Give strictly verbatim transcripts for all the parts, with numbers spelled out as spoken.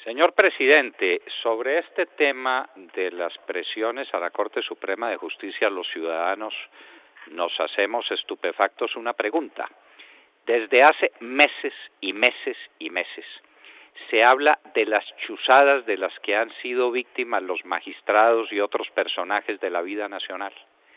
Señor presidente, sobre este tema de las presiones a la Corte Suprema de Justicia, los ciudadanos nos hacemos estupefactos una pregunta. Desde hace meses y meses y meses se habla de las chuzadas de las que han sido víctimas los magistrados y otros personajes de la vida nacional.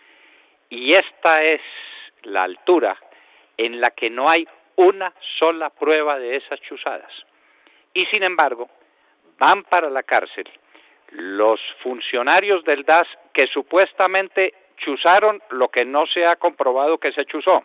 Y esta es la altura en la que no hay una sola prueba de esas chuzadas. Y sin embargo, van para la cárcel los funcionarios del D A S que supuestamente chuzaron lo que no se ha comprobado que se chuzó,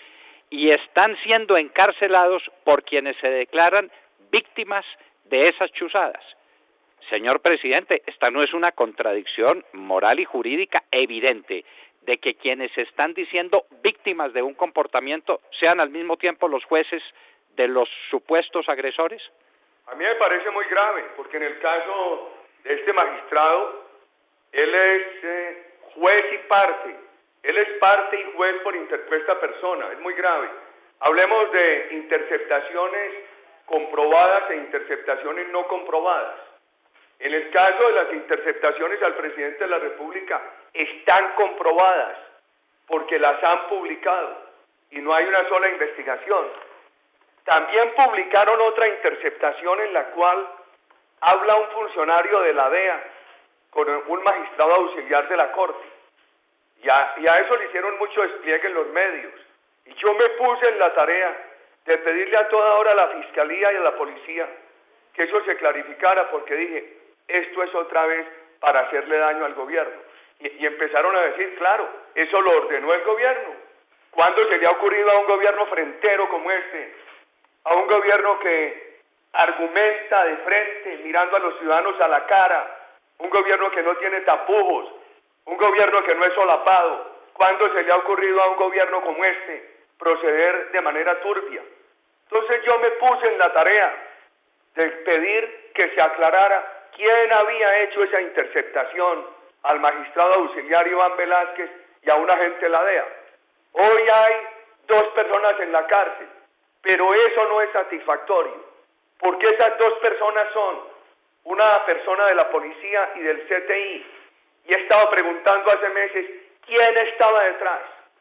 y están siendo encarcelados por quienes se declaran víctimas de esas chuzadas. Señor presidente, esta no es una contradicción moral y jurídica evidente de que quienes están diciendo víctimas de un comportamiento sean al mismo tiempo los jueces de los supuestos agresores? A mí me parece muy grave, porque en el caso de este magistrado, él es eh, juez y parte. Él es parte y juez por interpuesta persona. Es muy grave. Hablemos de interceptaciones comprobadas e interceptaciones no comprobadas. En el caso de las interceptaciones al presidente de la República, están comprobadas, porque las han publicado, y no hay una sola investigación. También publicaron otra interceptación en la cual habla un funcionario de la D E A con un magistrado auxiliar de la Corte. Y a, y a eso le hicieron mucho despliegue en los medios. Y yo me puse en la tarea de pedirle a toda hora a la Fiscalía y a la Policía que eso se clarificara, porque dije, esto es otra vez para hacerle daño al gobierno. Y, y empezaron a decir, claro, eso lo ordenó el gobierno. ¿Cuándo se le ha ocurrido a un gobierno frentero como este? A un gobierno que argumenta de frente, mirando a los ciudadanos a la cara, un gobierno que no tiene tapujos, un gobierno que no es solapado. ¿Cuándo se le ha ocurrido a un gobierno como este proceder de manera turbia? Entonces yo me puse en la tarea de pedir que se aclarara quién había hecho esa interceptación al magistrado auxiliar Iván Velázquez y a un agente de la D E A. Hoy hay dos personas en la cárcel, pero eso no es satisfactorio, porque esas dos personas son una persona de la policía y del C T I, y he estado preguntando hace meses quién estaba detrás.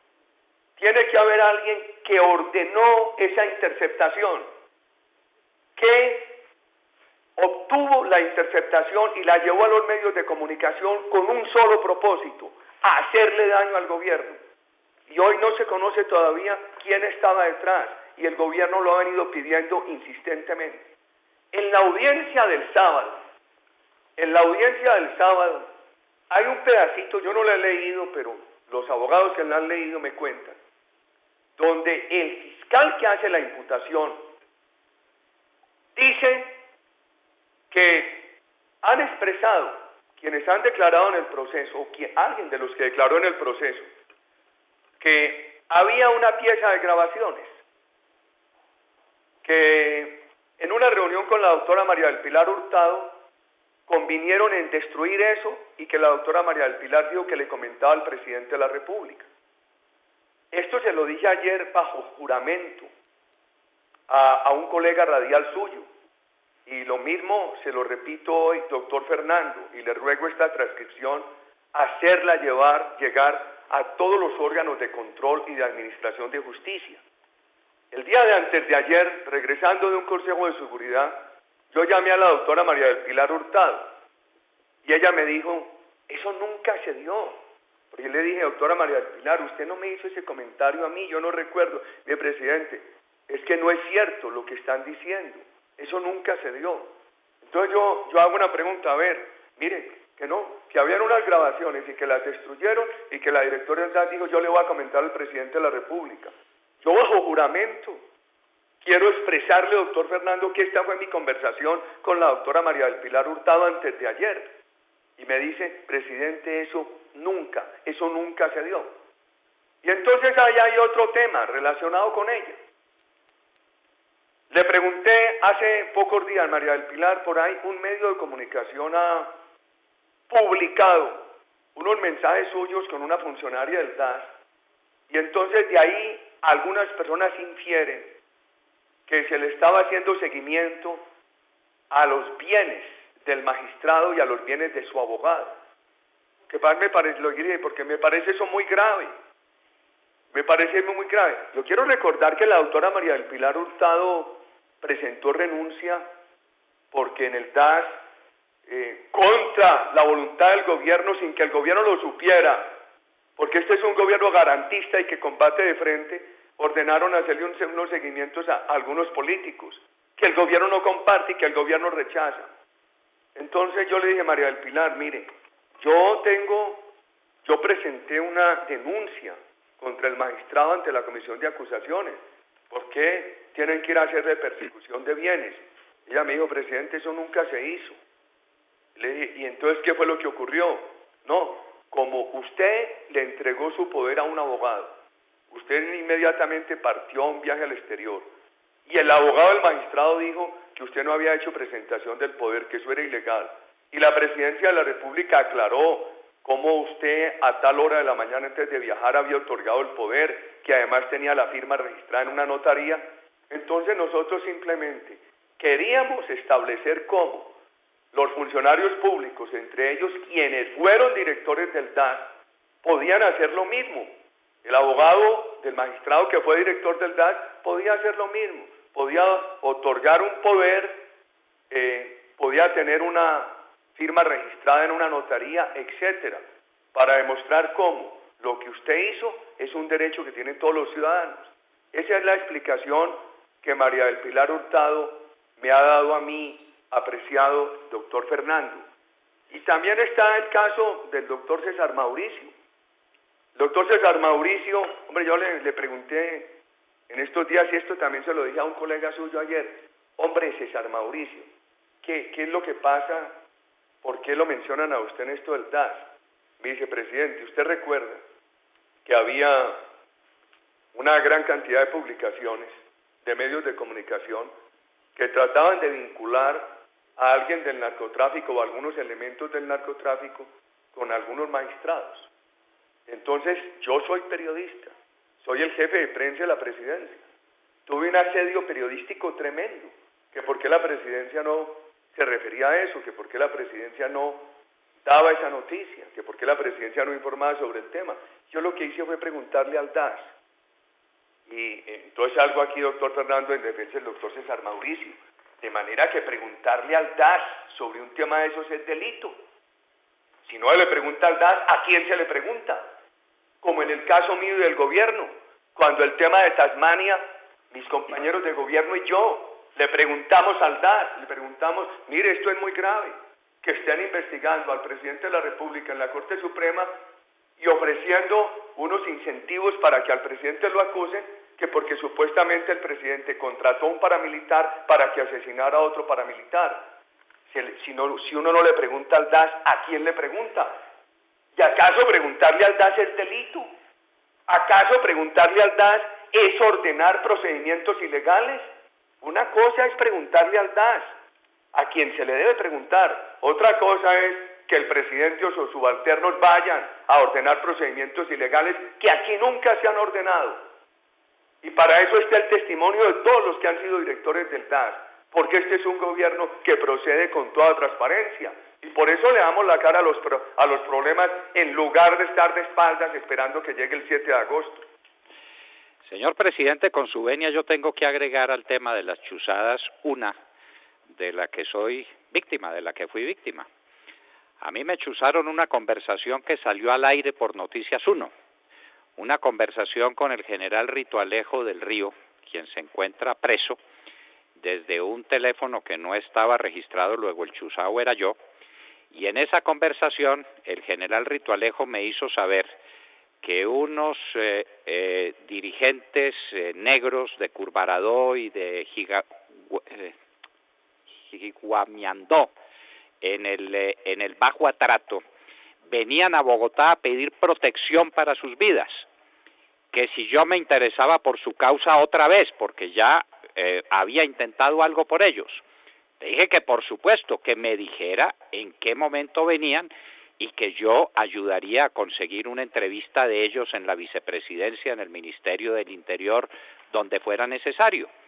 Tiene que haber alguien que ordenó esa interceptación, que obtuvo la interceptación y la llevó a los medios de comunicación con un solo propósito: hacerle daño al gobierno. Y hoy no se conoce todavía quién estaba detrás, y el gobierno lo ha venido pidiendo insistentemente. En la audiencia del sábado, en la audiencia del sábado, hay un pedacito, yo no lo he leído, pero los abogados que lo han leído me cuentan, donde el fiscal que hace la imputación dice que han expresado, quienes han declarado en el proceso, o quien, alguien de los que declaró en el proceso, que había una pieza de grabaciones, que en una reunión con la doctora María del Pilar Hurtado convinieron en destruir eso, y que la doctora María del Pilar dijo que le comentaba al presidente de la República. Esto se lo dije ayer bajo juramento a, a un colega radial suyo, y lo mismo se lo repito hoy, doctor Fernando, y le ruego esta transcripción, hacerla llevar, llegar a todos los órganos de control y de administración de justicia. El día de antes de ayer, regresando de un consejo de seguridad, yo llamé a la doctora María del Pilar Hurtado, y ella me dijo, eso nunca se dio. Porque yo le dije, doctora María del Pilar, usted no me hizo ese comentario a mí, yo no recuerdo. Mire, presidente, es que no es cierto lo que están diciendo, eso nunca se dio. Entonces yo, yo hago una pregunta, a ver, mire, que no, que habían unas grabaciones y que las destruyeron, y que la directora del D A S dijo, yo le voy a comentar al presidente de la República. Yo bajo juramento quiero expresarle, doctor Fernando, que esta fue mi conversación con la doctora María del Pilar Hurtado antes de ayer. Y me dice, presidente, eso nunca, eso nunca se dio. Y entonces ahí hay otro tema relacionado con ella. Le pregunté hace pocos días, María del Pilar, por ahí un medio de comunicación ha publicado unos mensajes suyos con una funcionaria del D A S, y entonces de ahí algunas personas infieren que se le estaba haciendo seguimiento a los bienes del magistrado y a los bienes de su abogado. Que me parece, lo diré porque me parece eso muy grave. Me parece muy grave. Yo quiero recordar que la doctora María del Pilar Hurtado presentó renuncia porque en el D A S, eh, contra la voluntad del gobierno, sin que el gobierno lo supiera, porque este es un gobierno garantista y que combate de frente, ordenaron hacerle un, unos seguimientos a, a algunos políticos, que el gobierno no comparte y que el gobierno rechaza. Entonces yo le dije a María del Pilar, mire, yo tengo, yo presenté una denuncia contra el magistrado ante la Comisión de Acusaciones. ¿Por qué tienen que ir a hacer de persecución de bienes? Ella me dijo, presidente, eso nunca se hizo. Le dije, ¿y entonces qué fue lo que ocurrió? No, como usted le entregó su poder a un abogado, usted inmediatamente partió a un viaje al exterior, y el abogado del magistrado dijo que usted no había hecho presentación del poder, que eso era ilegal, y la presidencia de la República aclaró cómo usted a tal hora de la mañana antes de viajar había otorgado el poder, que además tenía la firma registrada en una notaría. Entonces nosotros simplemente queríamos establecer cómo los funcionarios públicos, entre ellos quienes fueron directores del D A S, podían hacer lo mismo. El abogado del magistrado que fue director del D A S podía hacer lo mismo, podía otorgar un poder, eh, podía tener una firma registrada en una notaría, etcétera, para demostrar cómo lo que usted hizo es un derecho que tienen todos los ciudadanos. Esa es la explicación que María del Pilar Hurtado me ha dado a mí, apreciado doctor Fernando. Y también está el caso del doctor César Mauricio. El doctor César Mauricio, hombre, yo le, le pregunté en estos días, y esto también se lo dije a un colega suyo ayer, hombre, César Mauricio, ¿qué, qué es lo que pasa? ¿Por qué lo mencionan a usted en esto del D A S? Me dice, presidente, ¿usted recuerda que había una gran cantidad de publicaciones de medios de comunicación que trataban de vincular a alguien del narcotráfico o algunos elementos del narcotráfico con algunos magistrados? Entonces, yo soy periodista, soy el jefe de prensa de la presidencia. Tuve un asedio periodístico tremendo, que por qué la presidencia no se refería a eso, que por qué la presidencia no daba esa noticia, que por qué la presidencia no informaba sobre el tema. Yo lo que hice fue preguntarle al D A S. Y entonces algo aquí, doctor Fernando, en defensa del doctor César Mauricio. De manera que preguntarle al D A S sobre un tema de esos es delito. Si no le pregunta al D A S, ¿a quién se le pregunta? Como en el caso mío y del gobierno, cuando el tema de Tasmania, mis compañeros de gobierno y yo, le preguntamos al D A S, le preguntamos, mire, esto es muy grave, que estén investigando al presidente de la República en la Corte Suprema y ofreciendo unos incentivos para que al presidente lo acusen, que porque supuestamente el presidente contrató a un paramilitar para que asesinara a otro paramilitar. Si, el, si, no, si uno no le pregunta al D A S, ¿a quién le pregunta? ¿Y acaso preguntarle al D A S es delito? ¿Acaso preguntarle al D A S es ordenar procedimientos ilegales? Una cosa es preguntarle al D A S, a quien se le debe preguntar. Otra cosa es que el presidente o sus subalternos vayan a ordenar procedimientos ilegales que aquí nunca se han ordenado. Y para eso está el testimonio de todos los que han sido directores del D A S, porque este es un gobierno que procede con toda transparencia. Y por eso le damos la cara a los, pro, a los problemas en lugar de estar de espaldas esperando que llegue el siete de agosto. Señor presidente, con su venia yo tengo que agregar al tema de las chuzadas una de la que soy víctima, de la que fui víctima. A mí me chuzaron una conversación que salió al aire por Noticias uno, una conversación con el general Rito Alejo del Río, quien se encuentra preso desde un teléfono que no estaba registrado, luego el chuzado era yo, y en esa conversación el general Rito Alejo me hizo saber que unos eh, eh, dirigentes eh, negros de Curvaradó y de Giga, eh, Jiguamiandó en el, eh, en el Bajo Atrato venían a Bogotá a pedir protección para sus vidas, que si yo me interesaba por su causa otra vez, porque ya eh, había intentado algo por ellos. Le dije que por supuesto, que me dijera en qué momento venían y que yo ayudaría a conseguir una entrevista de ellos en la vicepresidencia, en el Ministerio del Interior, donde fuera necesario.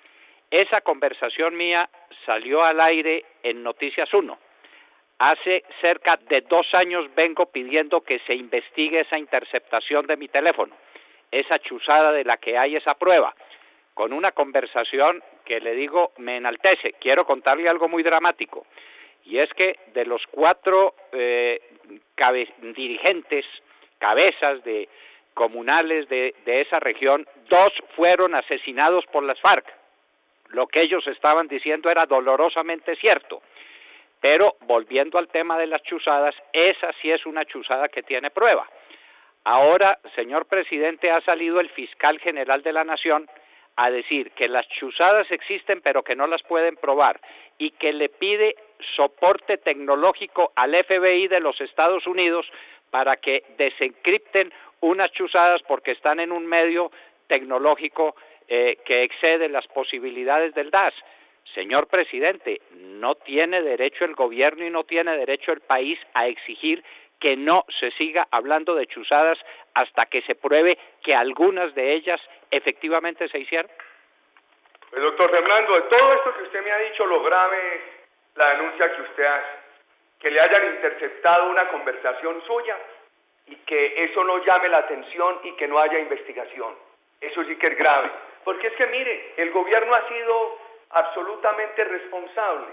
Esa conversación mía salió al aire en Noticias uno. Hace cerca de dos años vengo pidiendo que se investigue esa interceptación de mi teléfono, esa chuzada de la que hay esa prueba, con una conversación que le digo me enaltece. Quiero contarle algo muy dramático, y es que de los cuatro eh, cabe, dirigentes, cabezas de comunales de, de esa región, dos fueron asesinados por las FARC. Lo que ellos estaban diciendo era dolorosamente cierto. Pero volviendo al tema de las chuzadas, esa sí es una chuzada que tiene prueba. Ahora, señor presidente, ha salido el fiscal general de la Nación a decir que las chuzadas existen pero que no las pueden probar y que le pide soporte tecnológico al F B I de los Estados Unidos para que desencripten unas chuzadas porque están en un medio tecnológico eh, que excede las posibilidades del D A S. Señor presidente, no tiene derecho el gobierno y no tiene derecho el país a exigir que no se siga hablando de chuzadas hasta que se pruebe que algunas de ellas efectivamente se hicieron. Pues doctor Fernando, de todo esto que usted me ha dicho, lo grave es la denuncia que usted hace, que le hayan interceptado una conversación suya y que eso no llame la atención y que no haya investigación. Eso sí que es grave, porque es que mire, el gobierno ha sido absolutamente responsable.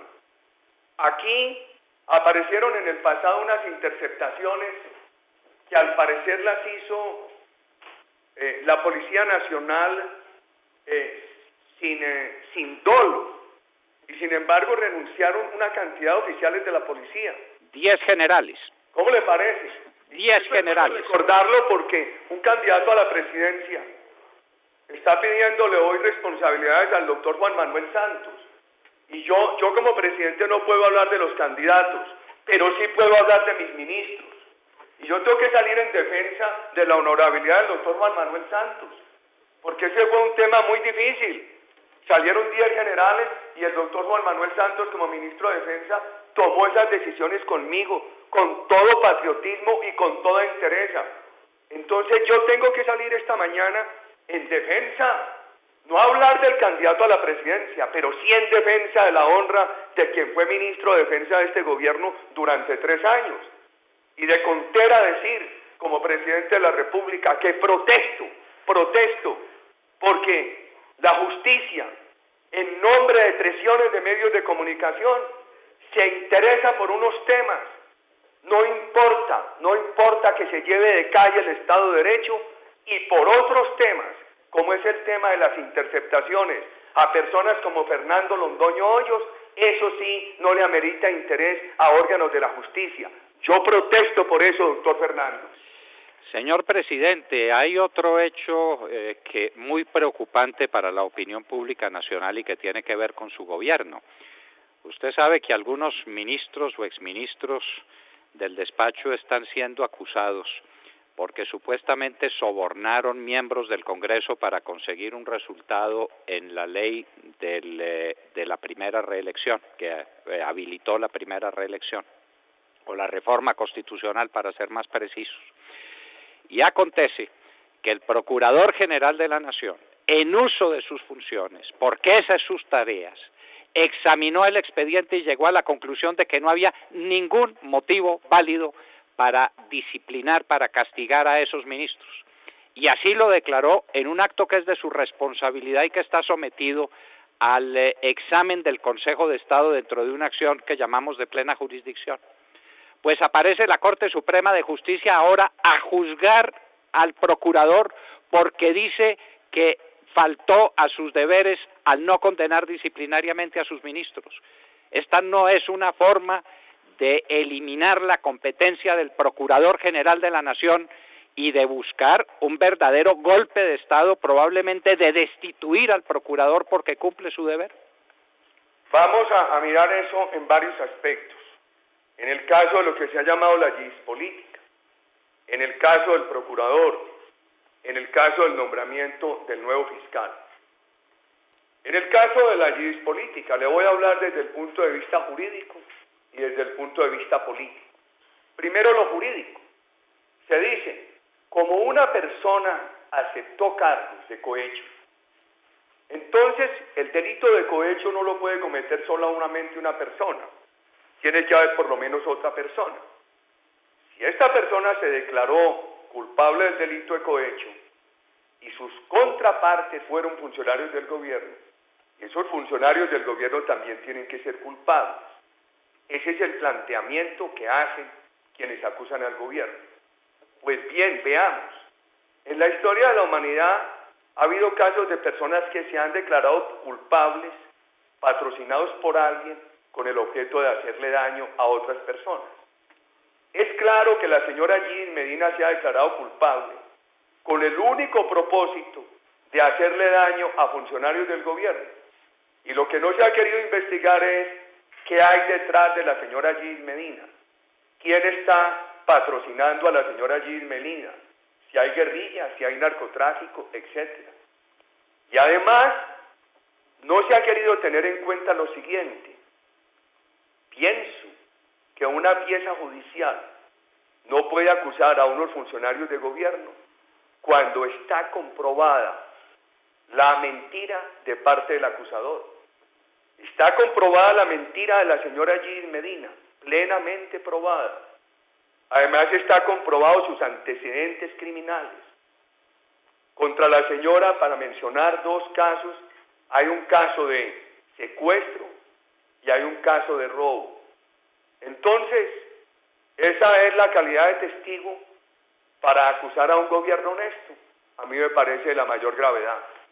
Aquí aparecieron en el pasado unas interceptaciones que al parecer las hizo eh, la Policía Nacional eh, sin, eh, sin dolo, y sin embargo renunciaron una cantidad de oficiales de la policía. Diez generales. ¿Cómo le parece? Diez generales. Recordarlo porque un candidato a la presidencia está pidiéndole hoy responsabilidades al doctor Juan Manuel Santos. Y yo, yo como presidente no puedo hablar de los candidatos, pero sí puedo hablar de mis ministros. Y yo tengo que salir en defensa de la honorabilidad del doctor Juan Manuel Santos, porque ese fue un tema muy difícil. Salieron diez generales y el doctor Juan Manuel Santos, como ministro de Defensa, tomó esas decisiones conmigo, con todo patriotismo y con toda entereza. Entonces yo tengo que salir esta mañana en defensa, no hablar del candidato a la presidencia, pero sí en defensa de la honra de quien fue ministro de Defensa de este gobierno durante tres años. Y de contera decir, como presidente de la República, que protesto, protesto, porque la justicia, en nombre de presiones de medios de comunicación, se interesa por unos temas. No importa, no importa que se lleve de calle el Estado de Derecho, y por otros temas, como es el tema de las interceptaciones a personas como Fernando Londoño Hoyos, eso sí no le amerita interés a órganos de la justicia. Yo protesto por eso, doctor Fernando. Señor presidente, hay otro hecho eh, que muy preocupante para la opinión pública nacional y que tiene que ver con su gobierno. Usted sabe que algunos ministros o exministros del despacho están siendo acusados porque supuestamente sobornaron miembros del Congreso para conseguir un resultado en la ley del, eh, de la primera reelección, que eh, habilitó la primera reelección, o la reforma constitucional para ser más precisos. Y acontece que el Procurador General de la Nación, en uso de sus funciones, porque esas son sus tareas, examinó el expediente y llegó a la conclusión de que no había ningún motivo válido para disciplinar, para castigar a esos ministros. Y así lo declaró en un acto que es de su responsabilidad y que está sometido al eh, examen del Consejo de Estado dentro de una acción que llamamos de plena jurisdicción. Pues aparece la Corte Suprema de Justicia ahora a juzgar al procurador porque dice que faltó a sus deberes al no condenar disciplinariamente a sus ministros. Esta no es una forma de eliminar la competencia del Procurador General de la Nación y de buscar un verdadero golpe de Estado, probablemente de destituir al procurador porque cumple su deber. Vamos a, a mirar eso en varios aspectos. En el caso de lo que se ha llamado la política, en el caso del procurador, en el caso del nombramiento del nuevo fiscal. En el caso de la política, le voy a hablar desde el punto de vista jurídico y desde el punto de vista político. Primero lo jurídico. Se dice, como una persona aceptó cargos de cohecho Entonces, el delito de cohecho no lo puede cometer solamente una persona, tiene que haber por lo menos otra persona. Si esta persona se declaró culpable del delito de cohecho y sus contrapartes fueron funcionarios del gobierno, esos funcionarios del gobierno también tienen que ser culpables. Ese es el planteamiento que hacen quienes acusan al gobierno. Pues bien, veamos. En la historia de la humanidad ha habido casos de personas que se han declarado culpables, patrocinados por alguien, con el objeto de hacerle daño a otras personas. Es claro que la señora Judith Medina se ha declarado culpable con el único propósito de hacerle daño a funcionarios del gobierno. Y lo que no se ha querido investigar es qué hay detrás de la señora Judith Medina. ¿Quién está patrocinando a la señora Judith Medina? Si hay guerrilla, si hay narcotráfico, etcétera. Y además, no se ha querido tener en cuenta lo siguiente. Pienso que una pieza judicial no puede acusar a unos funcionarios de gobierno cuando está comprobada la mentira de parte del acusador. Está comprobada la mentira de la señora Judith Medina, plenamente probada. Además está comprobado sus antecedentes criminales. Contra la señora, para mencionar dos casos, hay un caso de secuestro y hay un caso de robo. Entonces, esa es la calidad de testigo para acusar a un gobierno honesto. A mí me parece de la mayor gravedad.